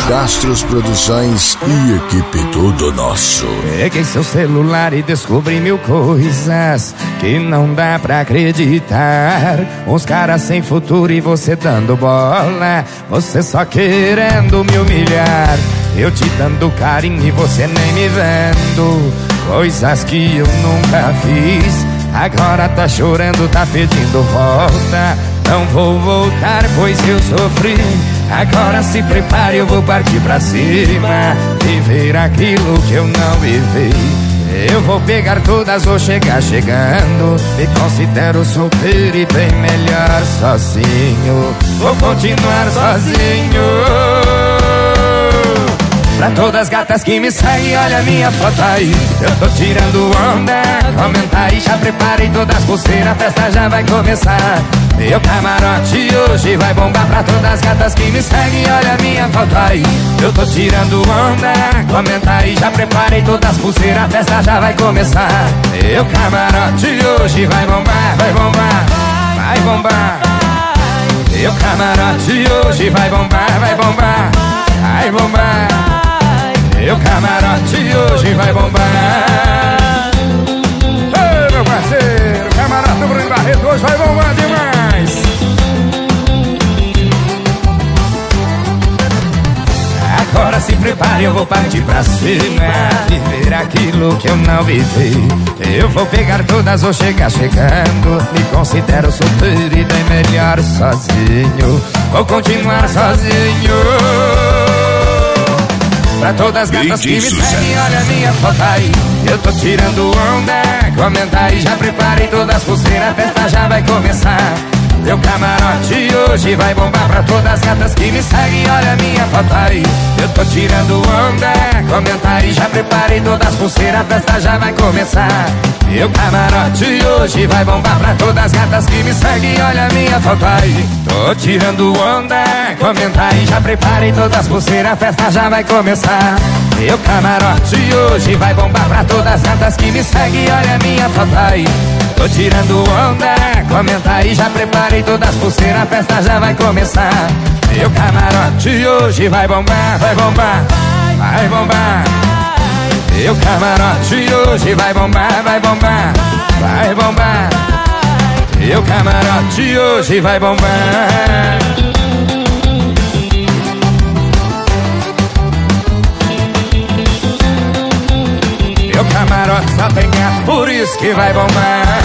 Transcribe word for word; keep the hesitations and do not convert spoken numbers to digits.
Castros Produções e equipe Tudo Nosso. Peguei seu celular e descobri mil coisas que não dá pra acreditar. Uns caras sem futuro e você dando bola, você só querendo me humilhar. Eu te dando carinho e você nem me vendo. Coisas que eu nunca fiz. Agora tá chorando, tá pedindo volta. Não vou voltar, pois eu sofri. Agora se prepare, eu vou partir pra cima, viver aquilo que eu não vivi. Eu vou pegar todas, vou chegar chegando. Me considero solteiro e bem melhor sozinho. Vou continuar sozinho. Pra todas as gatas que me seguem, olha a minha foto aí. Eu tô tirando onda, comenta aí. Já preparei todas as pulseiras, a festa já vai começar. Meu camarote hoje vai bombar. Pra todas as gatas que me seguem, olha a minha foto aí. Eu tô tirando onda, comenta aí. Já preparei todas as pulseiras, a festa já vai começar. Meu camarote hoje vai bombar, vai bombar, vai bombar. Meu camarote hoje vai bombar, vai bombar, vai bombar. Meu camarote hoje vai bombar. Ei, meu parceiro, camarote do Bruno Barreto hoje vai bombar demais. Agora se prepare, eu vou partir pra cima, viver aquilo que eu não vivi. Eu vou pegar todas, vou chegar chegando. Me considero solteiro e bem melhor sozinho. Vou continuar sozinho. Pra todas as gatas que me seguem, olha a minha foto aí. Eu tô tirando onda, comenta aí. Já preparei todas as pulseiras, a festa já vai começar. Meu camarote hoje vai bombar. Pra todas as gatas que me seguem, olha a minha foto aí. Eu tô tirando onda, comenta aí. Já preparei todas as pulseiras, a festa já vai começar. Meu camarote hoje vai bombar. Pra todas as gatas que me seguem, olha a minha foto aí. Tô tirando onda, comenta aí. Já preparei todas as pulseiras, a festa já vai começar. Meu camarote hoje vai bombar. Pra todas as gatas que me seguem, olha a minha foto aí. Tô tirando onda, comenta aí. Já preparei todas as pulseiras, a festa já vai começar. Meu camarote hoje vai bombar, vai bombar, vai bombar. Meu camarote hoje vai bombar, vai bombar, vai bombar. Meu camarote hoje vai bombar. Meu camarote só tem gato, por isso que vai bombar.